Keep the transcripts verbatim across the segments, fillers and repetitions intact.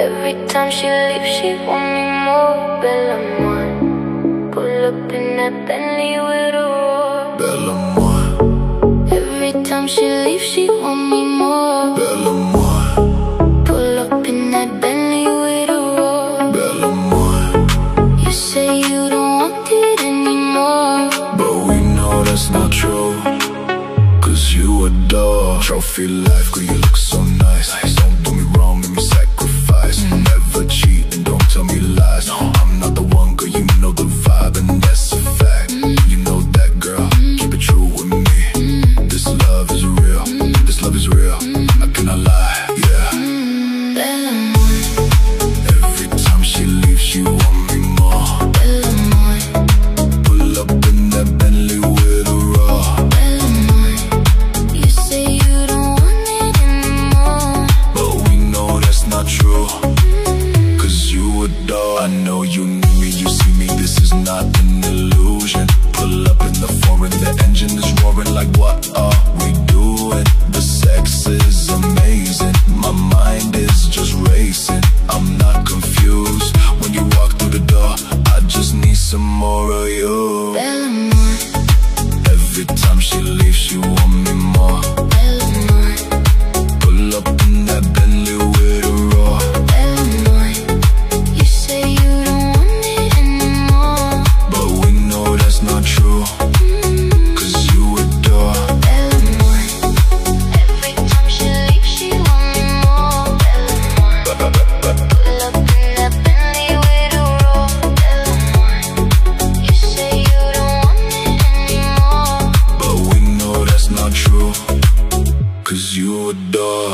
Every time she leaves, she want me more. Bella Moi. Pull up in that Bentley with a roar. Bella Moi. Every time she leaves, she want me more. Bella Moi. Pull up in that Bentley with a roar. Bella Moi. You say you don't want it anymore, but we know that's not true, cause you adore trophy life, girl, you look so nice. Don't do me wrong, make me sacrifice. mm. Never cheat and don't tell me lies. No, I'm not the one, girl, you know the vibe, and that's a fact. mm. You know that, girl, mm. keep it true with me. mm. This love is real, mm. this love is real. mm. I cannot lie, yeah. mm. Bella Moi. Every time she leaves, she want me more. Bella Moi. Pull up in that Bentley with a roar. Bella Moi. You say you don't want it anymore, but we know that's not true, cause you adore. I know you need me, you see me, this is not an illusion. Pull up in the foreign, the engine is roaring, like what are we doing? The sex is amazing, my mind is just racing. I'm not confused, when you walk through the door, I just need some more of you. Bella Moi. Every time she leaves, she want me more. Bella Moi. Pull up in that Bentley with a roar. Bella Moi. You say you don't want it anymore, but we know that's not true, cause you adore. Bella Moi. Every time she leaves, she want me more. Bella Moi. Pull up in that Bentley with a roar. Bella Moi. You say you don't want it anymore, but we know that's not true, cause you adore.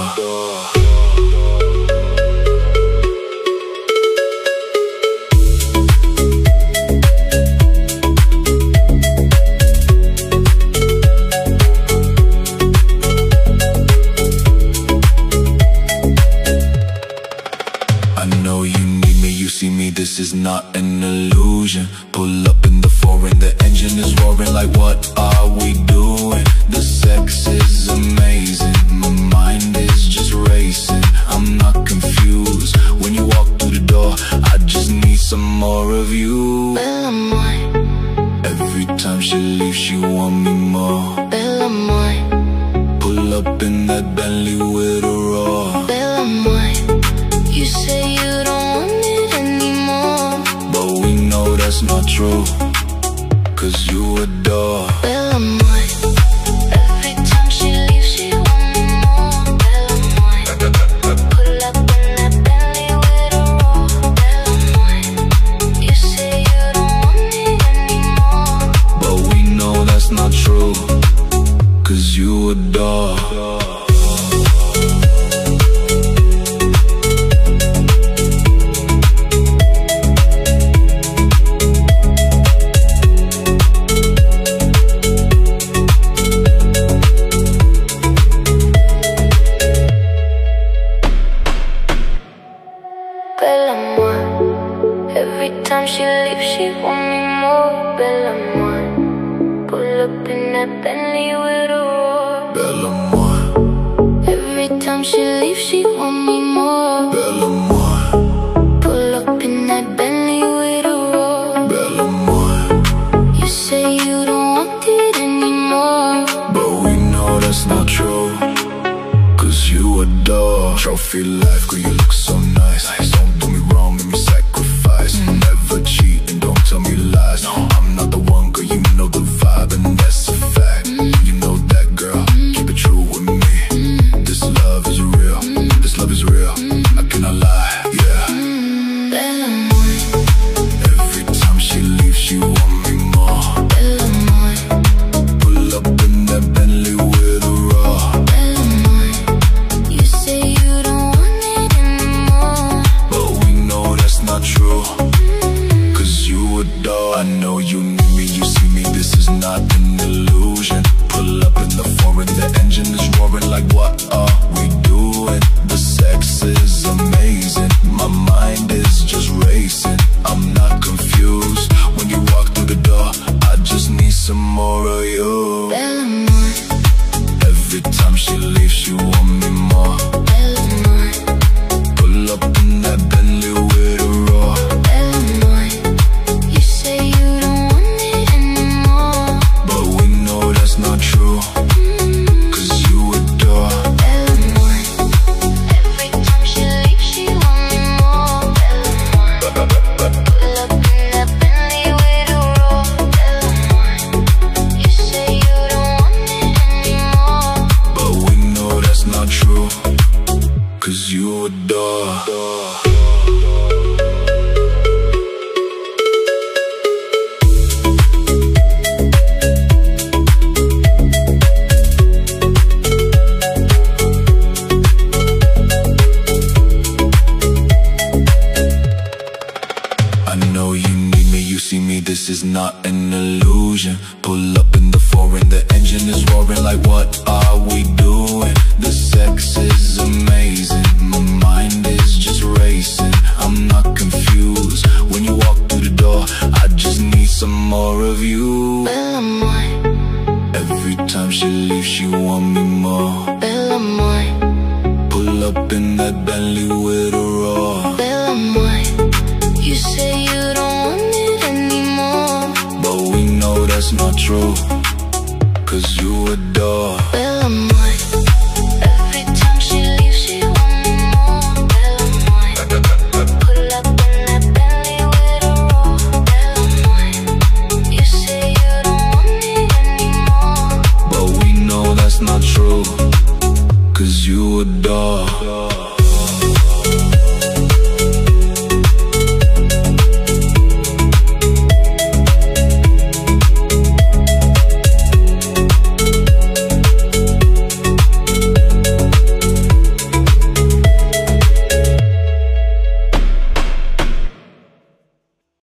I know you need me, you see me, this is not an illusion. Pull up in the foreign, the engine is roaring, like what are we doing? The sex is amazing, my mind is just racing. I'm not confused, when you walk through the door, I just need some more of you. Bella Moi. Every time she leaves, she want me more. Bella Moi. Pull up in that Bentley with a roar. Bella Moi. You say you don't want it anymore, but we know that's not true, cause you adore. Bella Moi. Every time she leaves, she want me more. Bella Moi. Pull up in that Bentley with a roar. Bella Moi. You say you don't want it anymore, but we know that's not true, cause you adore. Bella Moi. Every time she leaves, she want me more. Bella Moi. Pull up in that Bentley with a roar. Bella Moi. Every time she leaves, she want me more. Bella Moi. Pull up in that Bentley with a roar. Bella Moi. You say you don't want it anymore, but we know that's not true, cause you adore trophy life, girl, you look so nice. Don't do me wrong, make me sacrifice. mm. Never cheat and don't tell me lies. No, I'm not the one, girl, you know the vibe, and that's a fact. mm. You know that, girl, mm. keep it true with me. mm. This love is real, mm. this love is real. mm. I cannot lie, yeah. mm. Bella Moi. Every time she leaves, she want me more. Bella Moi. Pull up in that Bentley with a roar. Bella Moi. You say you don't want it anymore, but adore. I know you need me, you see me, this is not an illusion. Pull up in the foreign, the engine is roaring like what are we doing? The sex is amazing, my mind is just racing. I'm not confused, when you walk through the door, I just need some more of you. Bella Moi, Every time she leaves, she want me more. Bella Moi, Pull up in that Bentley with a roar. Bella Moi. You say you don't want it anymore, But we know that's not true, cause you adore. Bella Moi. Every time she leaves, she want me more, Bella Moi. Pull up in that Bentley with a roar, Bella Moi. You say you don't want it anymore, But we know that's not true, cause you adore.